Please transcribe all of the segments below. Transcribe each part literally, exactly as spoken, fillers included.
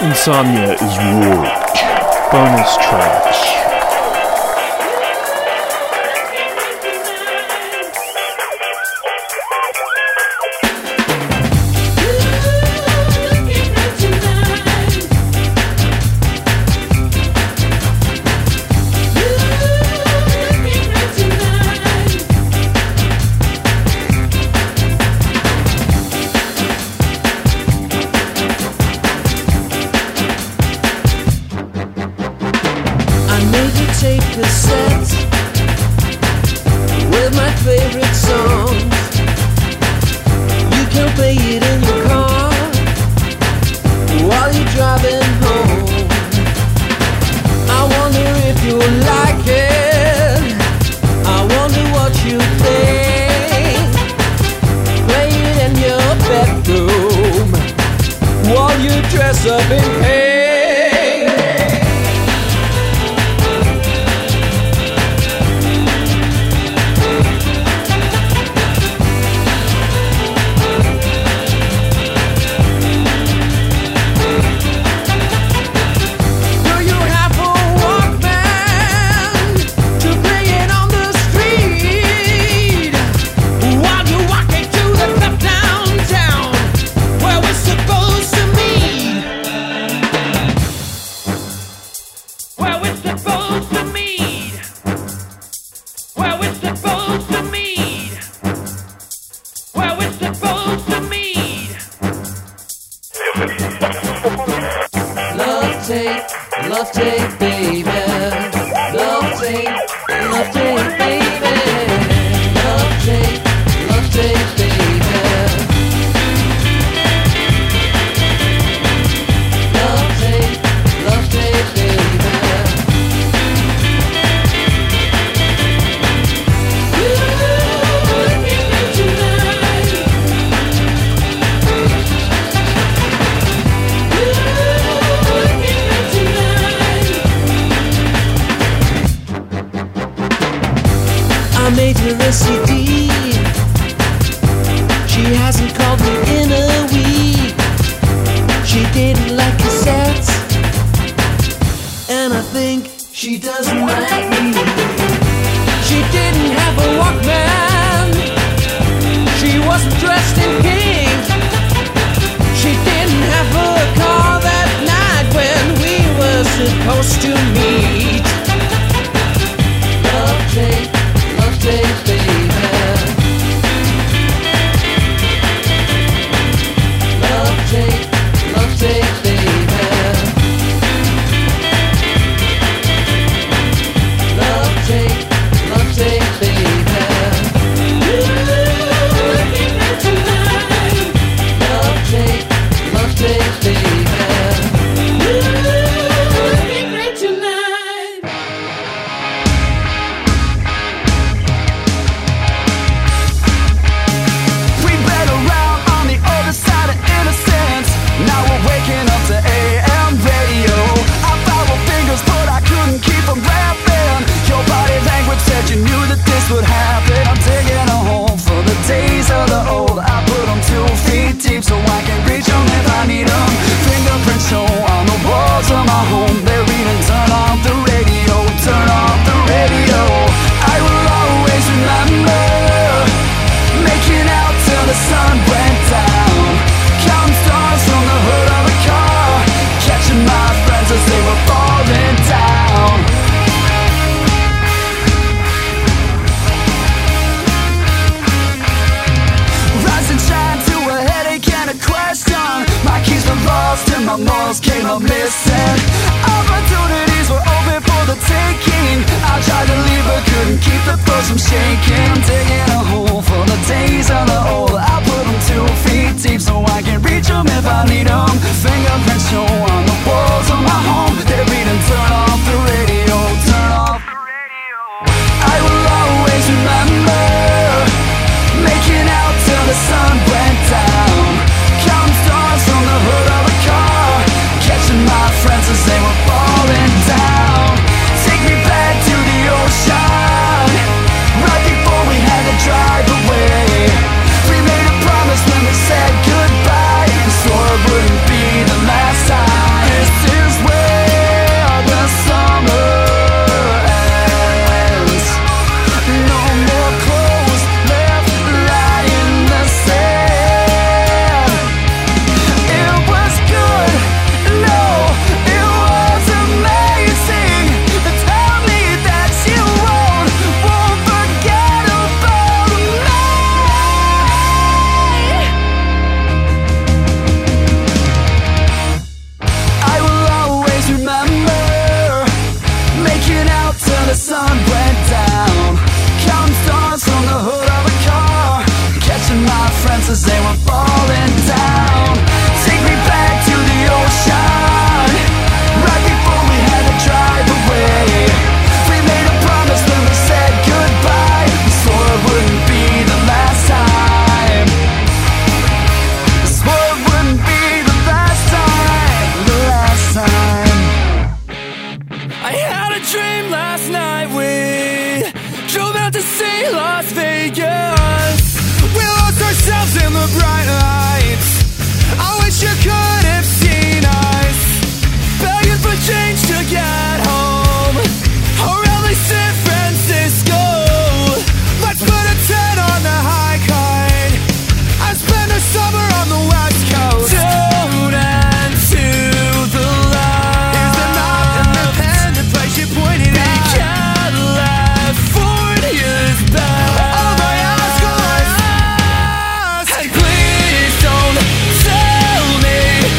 Insomnia is Warped. Bonus tracks. Tonight the bright lights. I wish you could have seen us begging for change to get home, or at least San Francisco. Let's put a ten on the high card and spend a summer on the west coast. Don't end to the left. Here's the map and the pen, the place you pointed at. California's back. Oh my ass, and please don't tell me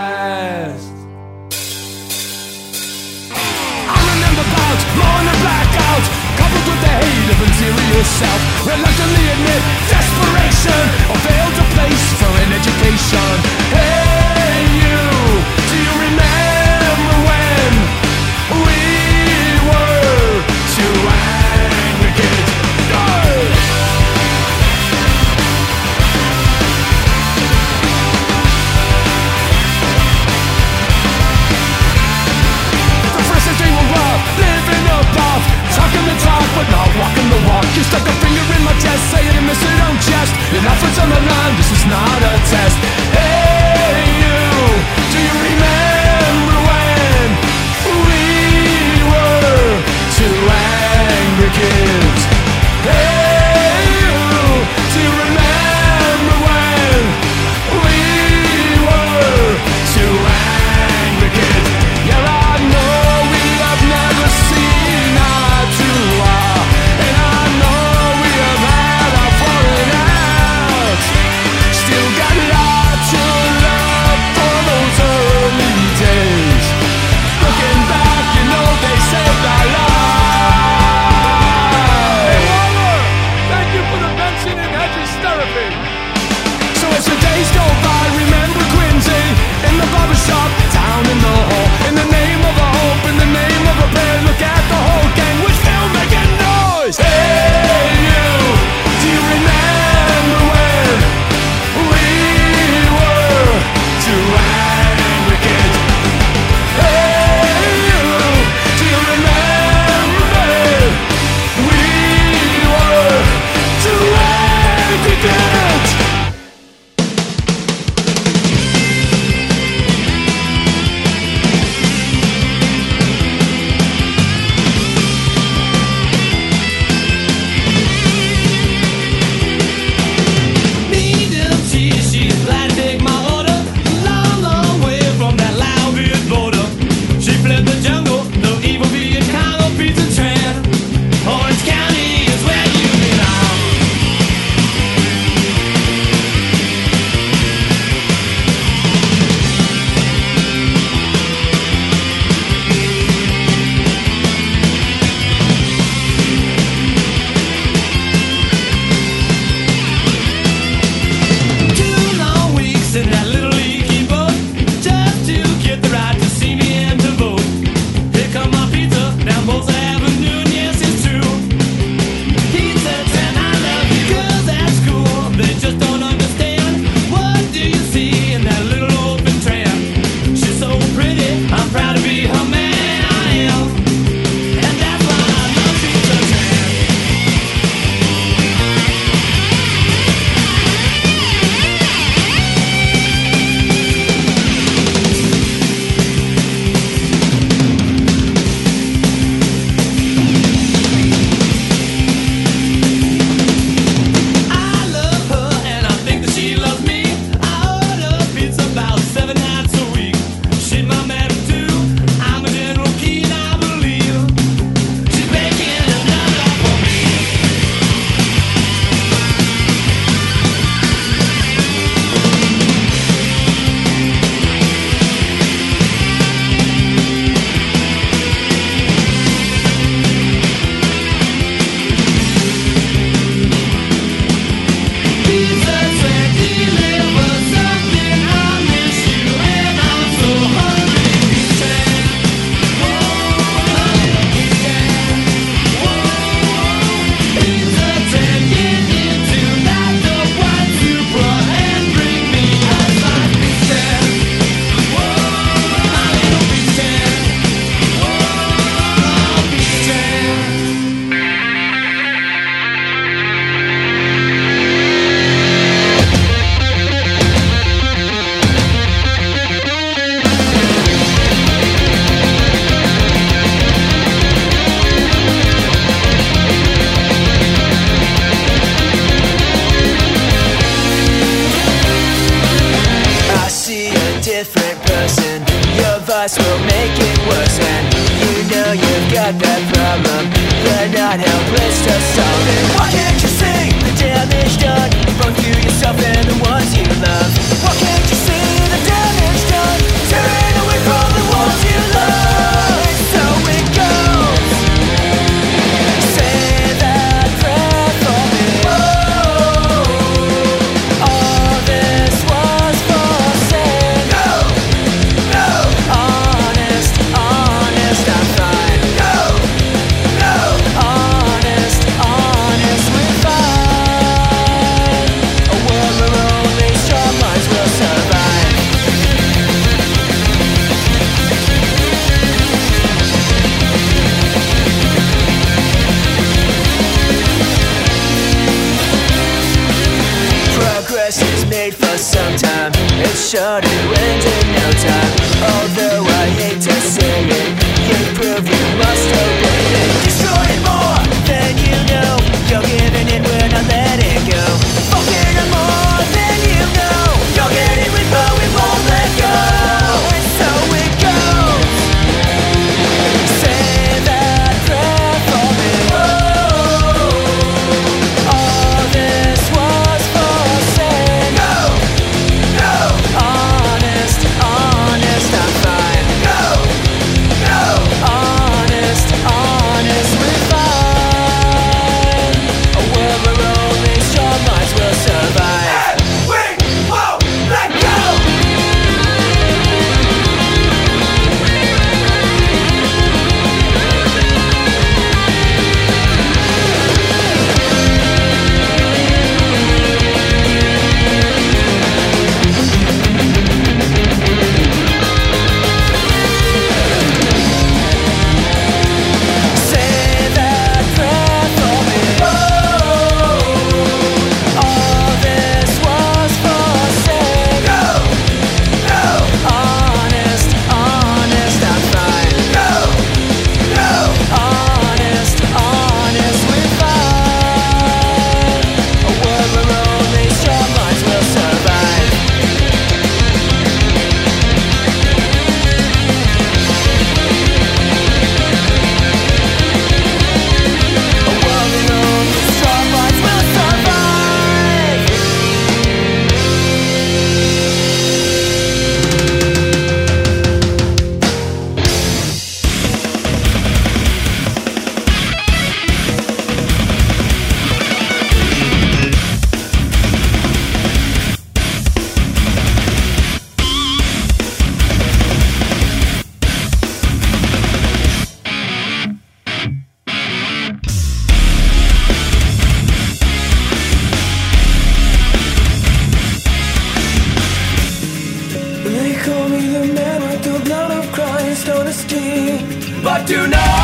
past. I remember bouts, morning blackouts, coupled with the hate of interior self. Reluctantly admit desperation, or failed a place for an education. Hey you, do you remember when we were two angry kids? Oh! They were rough, living above, talking the talk but not walking the walk. You stuck a finger in my chest, say it and miss it, don't jest. Enough is on the line, this is not a test. Hey you, do you remember when we were two angry kids? Hey you, do you remember when we were two angry kids? Yeah, I know never seen eye to eye, and I know we have had our falling outs. Still got a lot to love for those early days. Looking back, you know they saved our lives. Hey Waller, thank you for the mention in Hedges therapy. So as the days go by, remember Quincy in the barbershop, down in the hall, in the name of a hope, in the name of a prayer. Look at the whole gang, we're still making noise. Hey you, do you remember when we were two angry kids? Hey you, do you remember we were two angry kids? us will make it worse. And you know you've got that problem, but not helpless to solve it. Why can't you see the damage done, both you yourself and the ones you love? Why can't you see the damage done? But tonight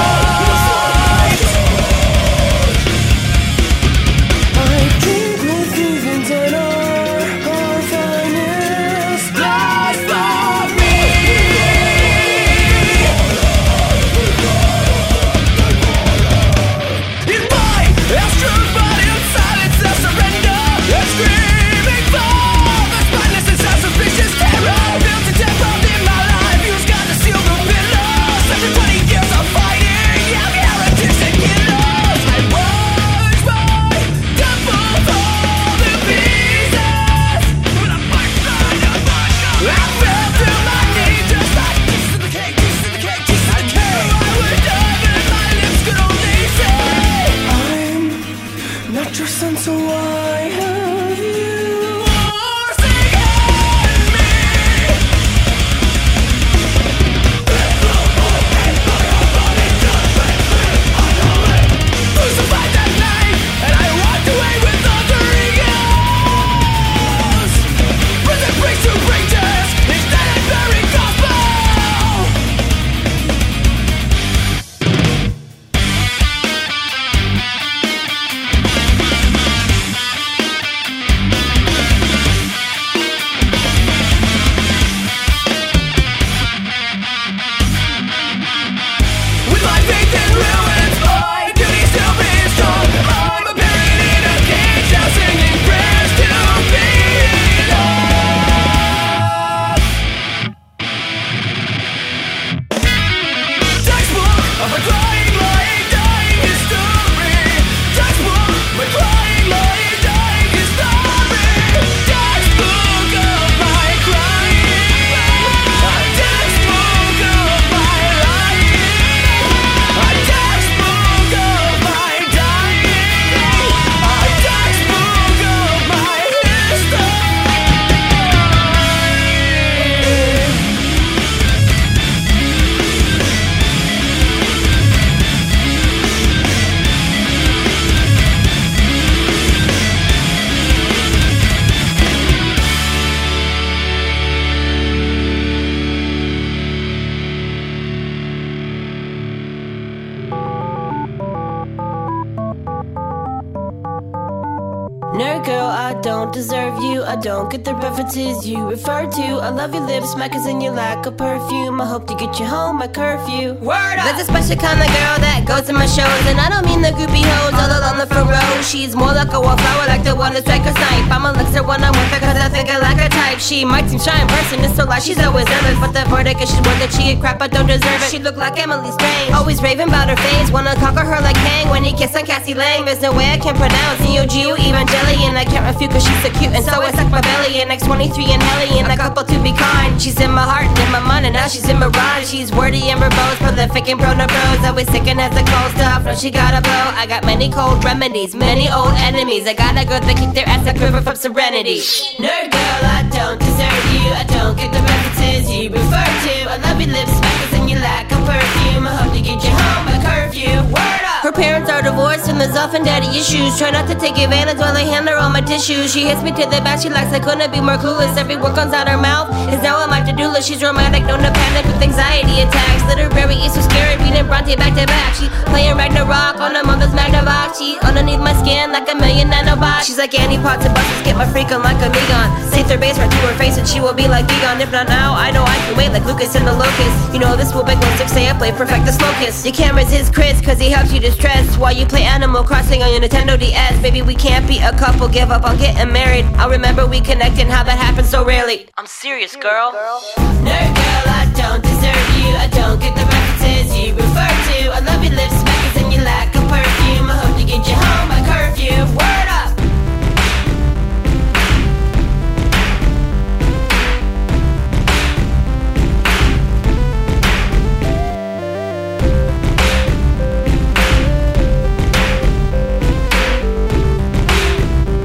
Nerd girl, I don't deserve you. I don't get the references you refer to. I love your lips, smackers in your lack of perfume. I hope to get you home by curfew. Word up! That's a special kind of girl that goes to my shows, and I don't mean the groupie hoes all along the front row. She's more like a wallflower, like the one that's like a snipe. I'm a elixir when I'm with her, cause I think I like her type. She might seem shy in person, it's so like she's always jealous, but the verdict is she's worth it. She a crap, I don't deserve it. She look like Emily Strange, always raving about her face. Wanna conquer her like Kang when he kiss on Cassie Lang. There's no way I can pronounce Neo Geo Evangelion. I can't refute cause she's so cute, and so I suck my belly. And X twenty-three and Hellion, a couple to be kind. She's in my heart and in my mind, and now she's in my rhyme. She's wordy and verbose, prolific and prone to bros. Always sick and has the cold stuff, no she gotta blow. I got many cold remedies, many old enemies. I got a girl that kick their ass like river from Serenity. Nerd girl, I don't deserve you. I don't get the references you refer to. I love your lips, smackers and your lack of perfume. I hope to get you home by curfew. Word up! Her parents are divorced and there's often daddy issues. Try not to take advantage while I hand her all my tissues. She hits me to the back, she likes I couldn't be more clueless. Every word comes out her mouth is now on my to-do list. She's romantic, known to panic with anxiety attacks. Literary is so scary, reading Bronte back to back. She playing Ragnarok on her mother's Magnavox. She underneath my skin like a million nanobots. She's like Annie Potts and buses, get my freak on like a Megon. Safe their base right to her face and she will be like Egon. If not now, I know I can wait like Lucas in the Locust. You know this will make one six say I play perfect the slow kiss. You can't resist Chris cause he helps you distress while you play Animal Crossing on your Nintendo D S. Baby, we can't be a couple, give up on getting married. I remember we connected and how that happened so rarely. I'm serious, girl. Nerd girl, I don't deserve you. I don't get the references you refer to. I love your lips, smackers and your lack of perfume. I hope to get you home by curfew. Word up!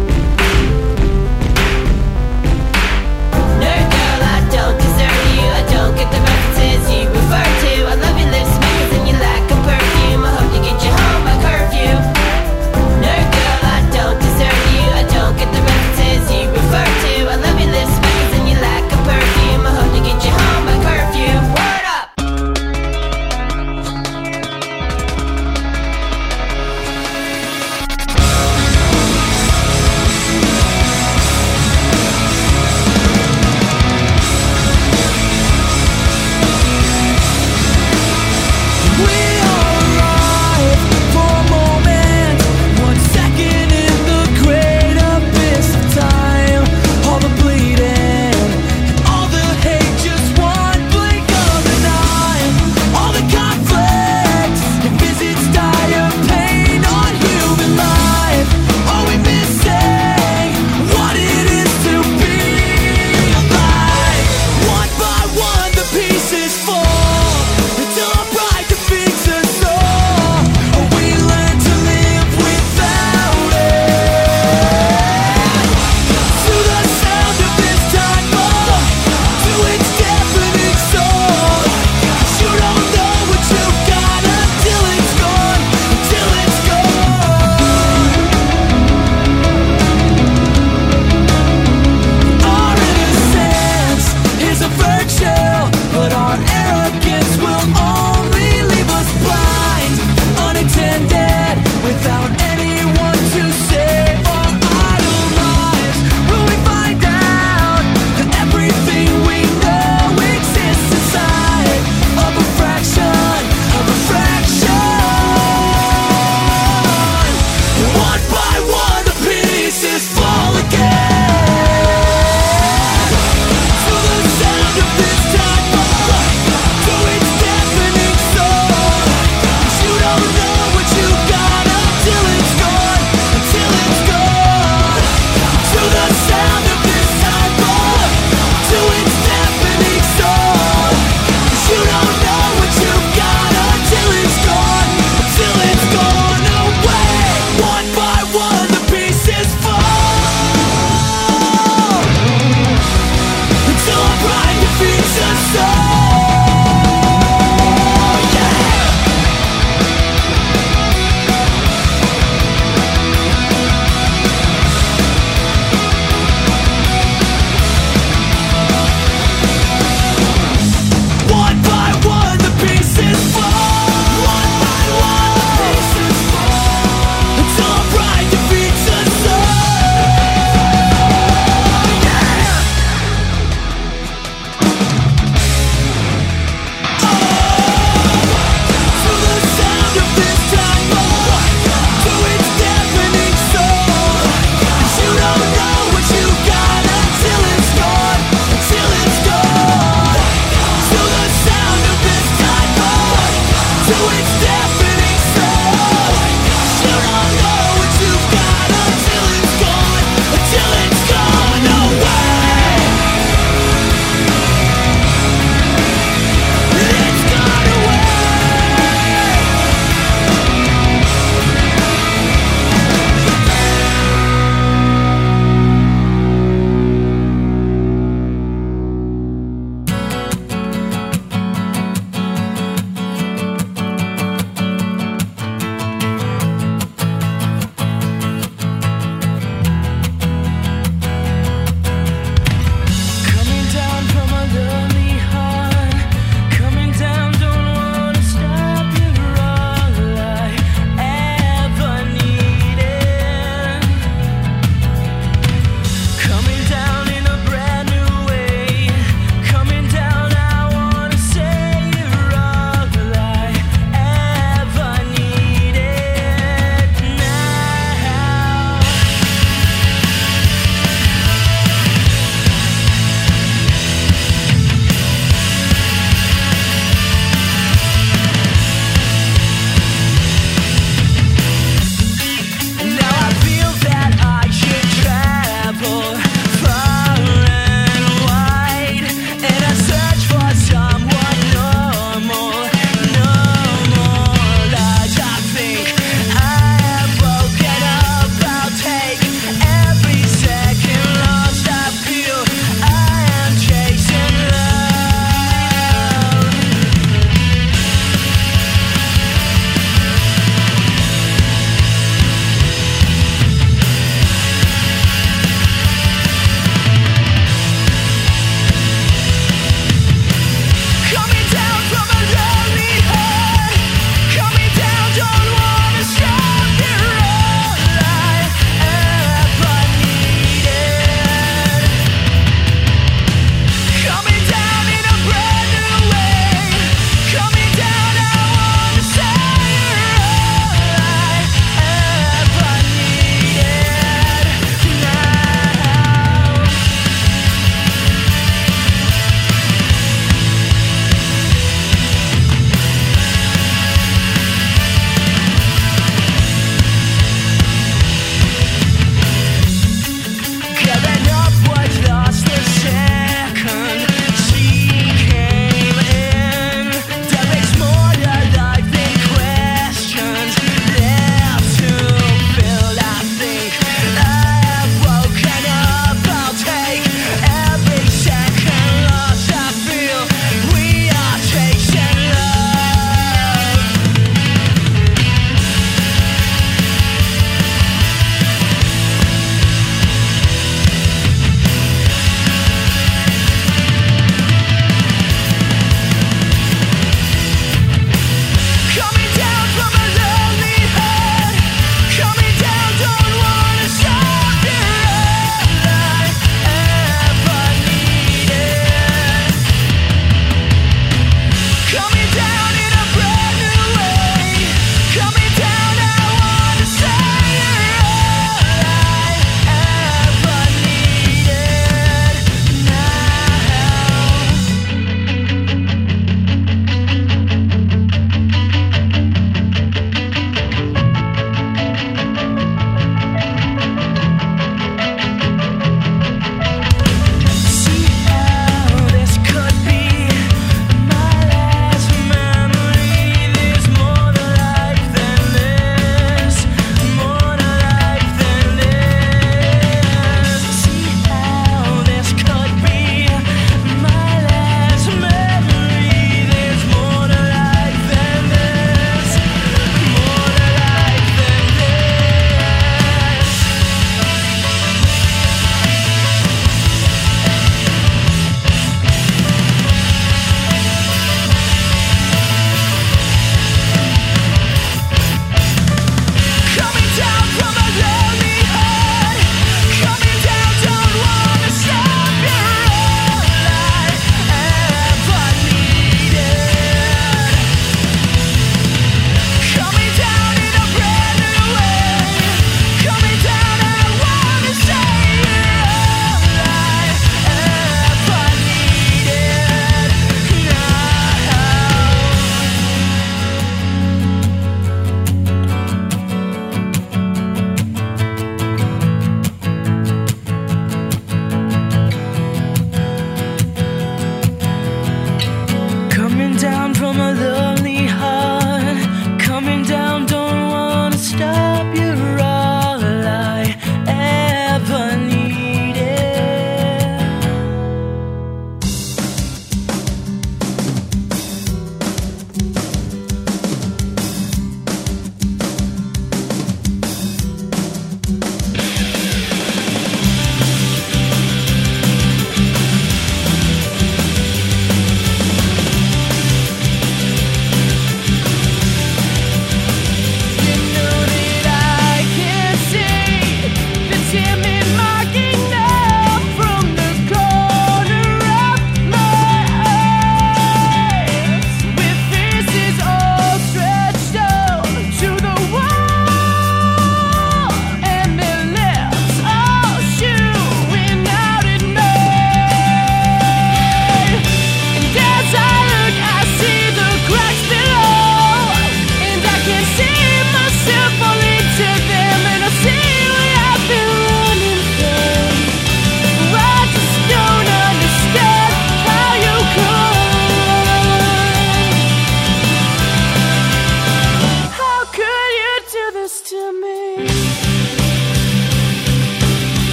Nerd girl, I don't deserve you. I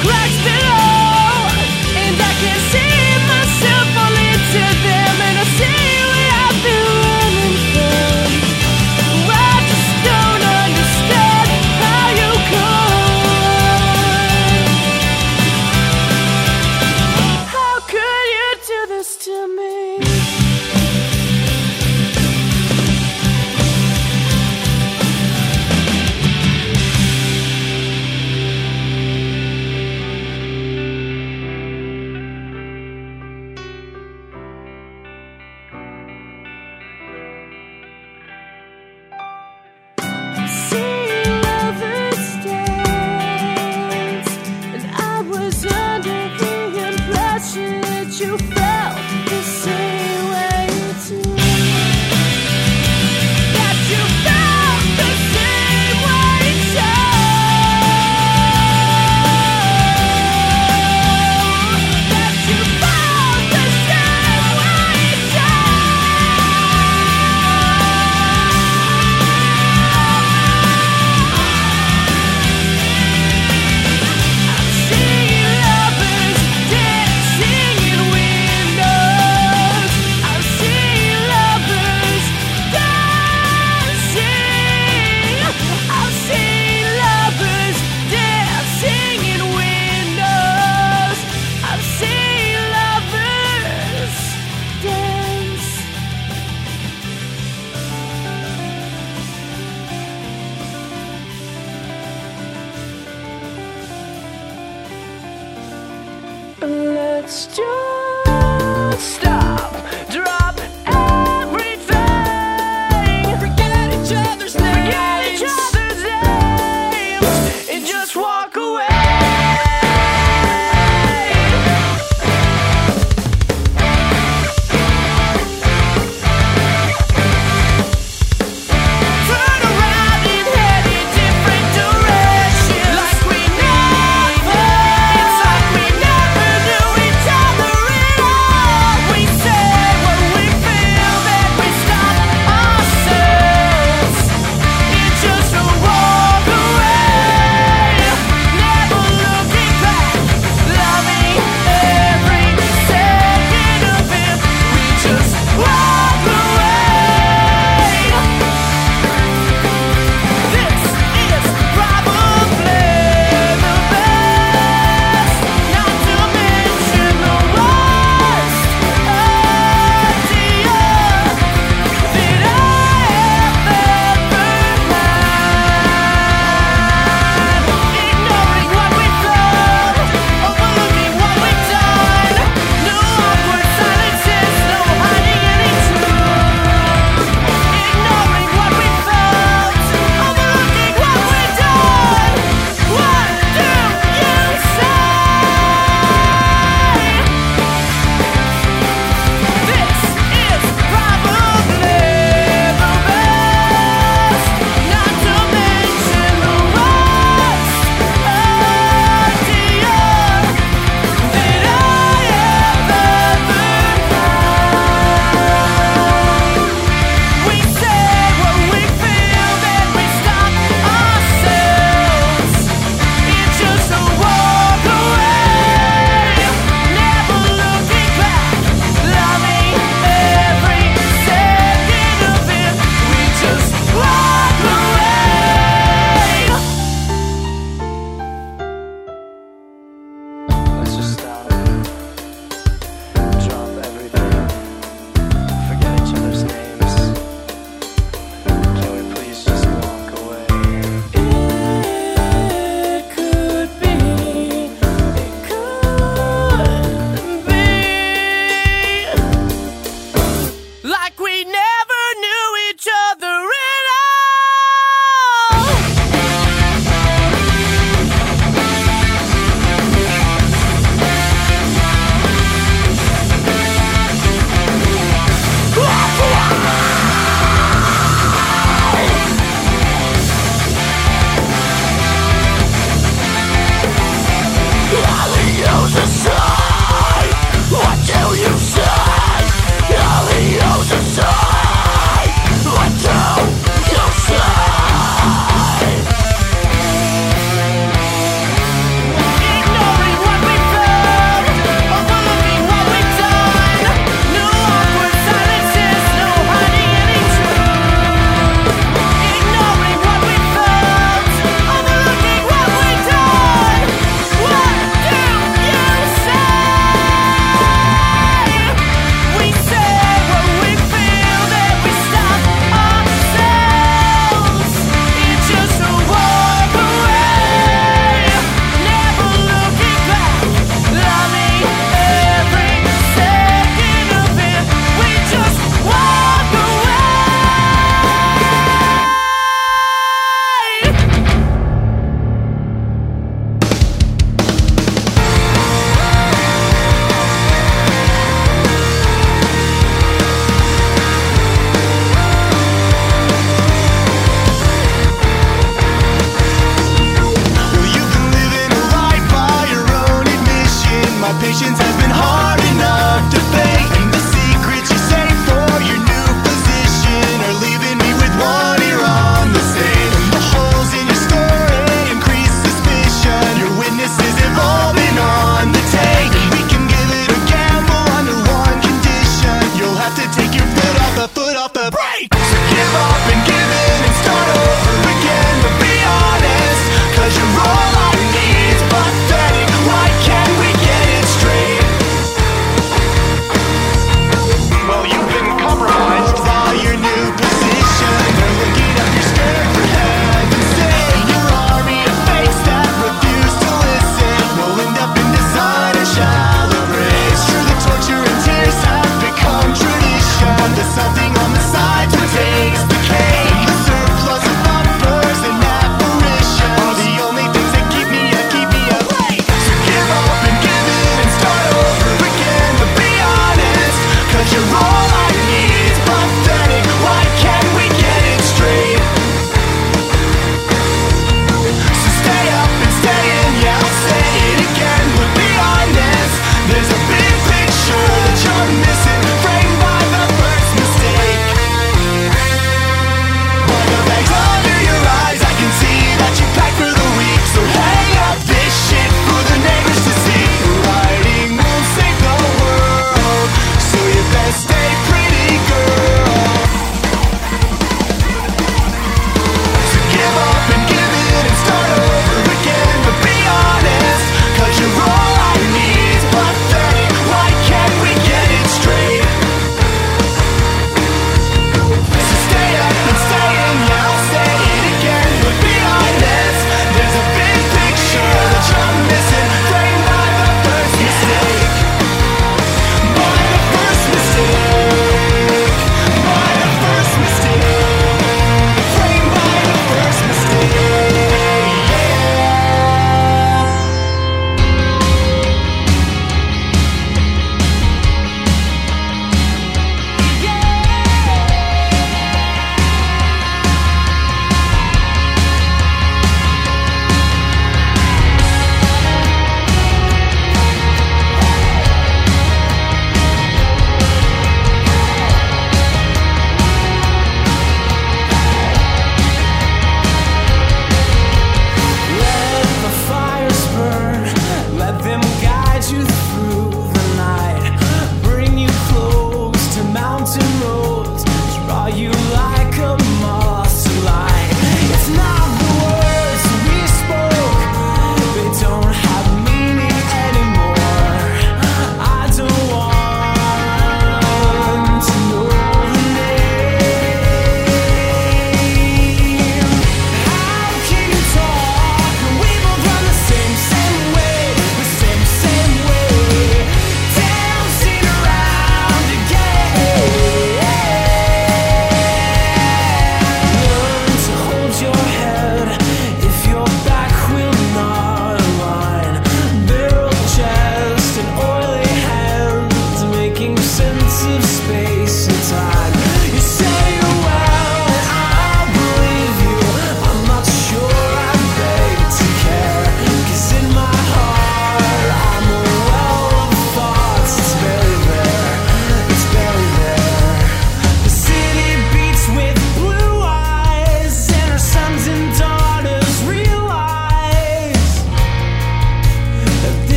cracks below, and I can see myself fall into them, and I see where I've been running from. I just don't understand how you could. How could you do this to me? You felt the same way too. That you felt the same way too. That you felt the same way too. I'm seeing lovers dancing in windows. I'm seeing lovers dancing. I'm seeing lovers dancing in windows. I'm seeing lovers dance. Let's just stop, drop everything, forget each other's names, forget each other's names, and just walk away. Turn around and head in different directions, like we never, it's like we never knew each other at all. We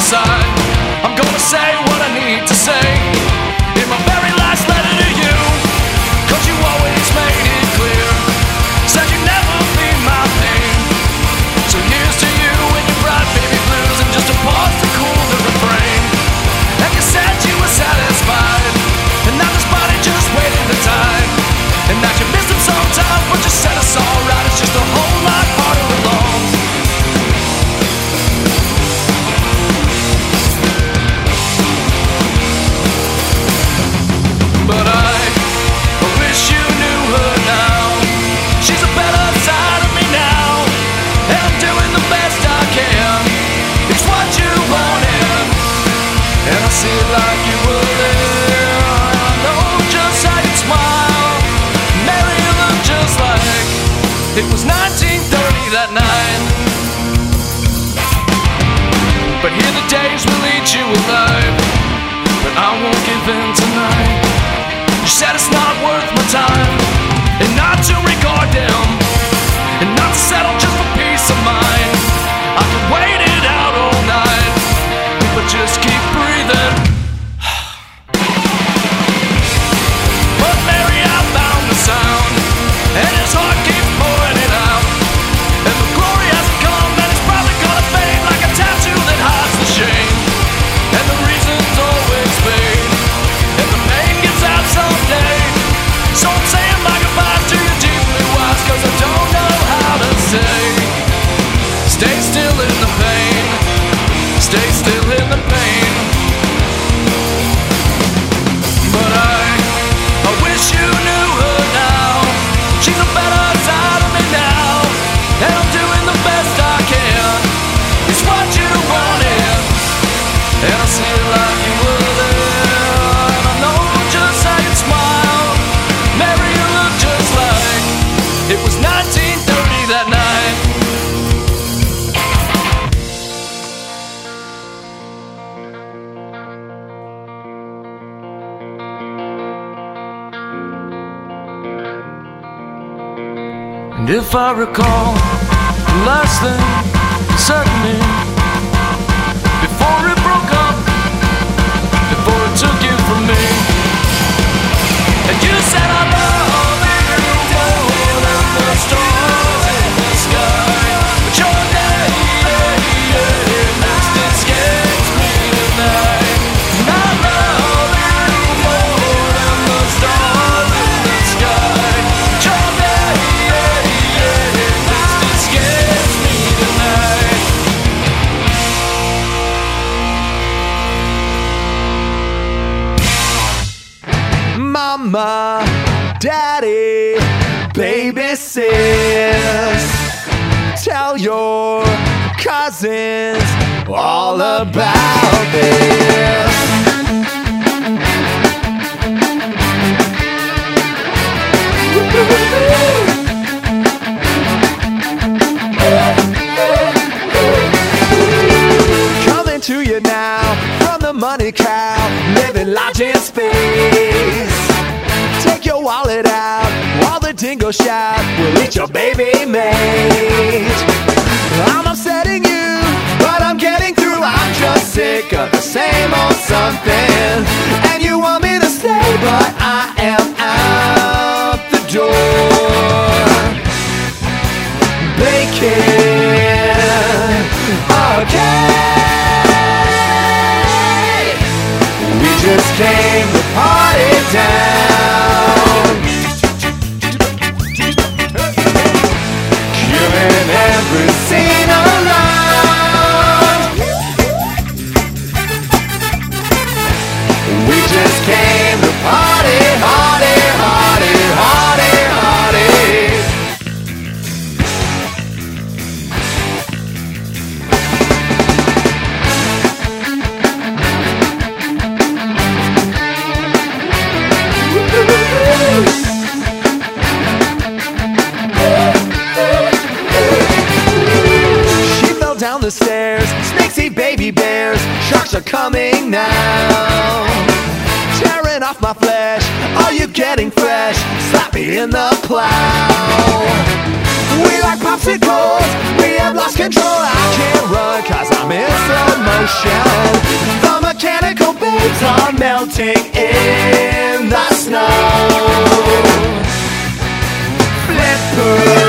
side. I'm gonna say what I need to say in my very last letter to you, 'cause you always made it clear, said you'd never be my pain. So here's to you and your bright baby blues, and just a pause to cool the refrain. And you said you were satisfied, and now this body just waiting the time. And that you miss him sometimes, but you said it's alright. It's just a whole lot harder along. But I, I wish you knew her now. She's a better side of me now, and I'm doing the best I can. It's what you wanted, and I see it like you were there. I know just how you smile, Mary, you look just like it was nineteen thirty that night. But here the days will eat you alive, but I won't give in tonight. You said it's not worth my time, and not to record them, and not to settle just for peace of mind. I could wait it out all night, but just keep breathing. But Mary, I found the sound, and his heart keeps pouring it out. And the glory hasn't come, and it's probably gonna fade like a tattoo that hides the shame. And the reasons always fade, and the pain gets out someday. So I'm saying my goodbyes to you deeply wise, 'cause I don't know how to say. Stay still in the pain, stay still in the pain. But I, I wish you knew her now. She's a better side of me now, and I'm doing the best I can. It's what you wanted, and I see it like you were there. And I know just how you smile, Mary, you look just like it was nineteen thirty that night. And if I recall, the last thing you said to me before it broke up, before it took you from me, and you said I love you more than the stars in the sky. But your day, next escapes me tonight. And I love you more than the stars in the sky. But your day, next escapes me tonight. Mama, Daddy, baby sis, tell your cousins all about this. Coming to you now from the money cow, living large in space. Take your wallet out while the dingo shout, we'll eat your baby mate. I'm upsetting you, but I'm getting through. I'm just sick of the same old something, and you want me to stay, but I am out the door. Baking again. We just came to party down, killing every scene around. We just came to party, hardy, hardy, hardy, hardy. She fell down the stairs, snakes eat baby bears, sharks are coming now. Tearing off my flesh, are you getting fresh? Slap me in the plow. We like popsicles, we have lost control. I can't run cause I'm in slow motion. ocean. The mechanical babes are melting in the snow. Flipper